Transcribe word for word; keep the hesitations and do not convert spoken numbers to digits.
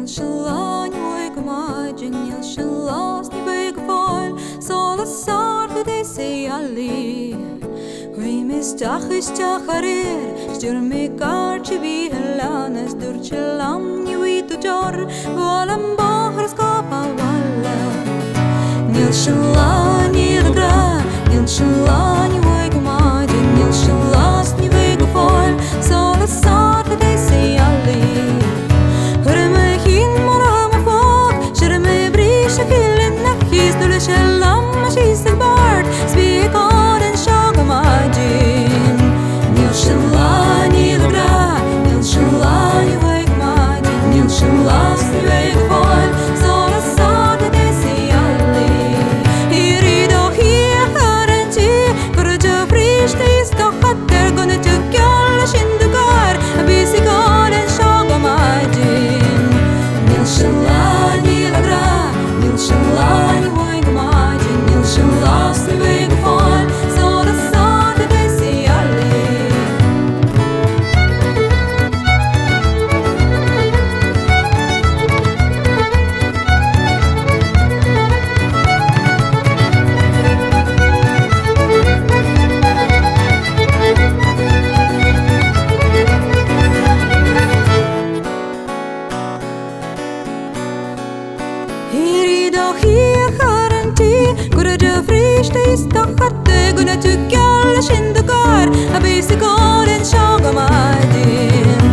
Níl se láin bhui go maidin, níl se lás ní bu go fáil, solas sáir é sé a lí. Hui misteach isteach ar ir, stúr mi gartí bhí helanas, dúirte lam ní bhui do deor, bhil an báthar scap a bhile. Níl se láin níl a gra, níl se láin bhui go maidin, níl se lás ní bhui go fáil, solas sáir é sé a lí. She's a bird, speak on and shock my jean. Níl se láin níl a gra, níl se láin ní bhui go maidin, níl se lás ní bhui go fáil, solas sáir é sé a lí. I ríd ó híoch ar an tí, gur de bhríste is do chatar, gona tú geall sin do gar, a bhí sig on and shock my jean. Níl se láin níl a gra, níl se láin ní bhui go maidin, níl se lás ní bhui go fáil, solas sáir é sé a lí. Hierdie dag hier garantie, goede de vreesde is toch hatte, gonna tu gyal in de kar, a basic on and show my dear.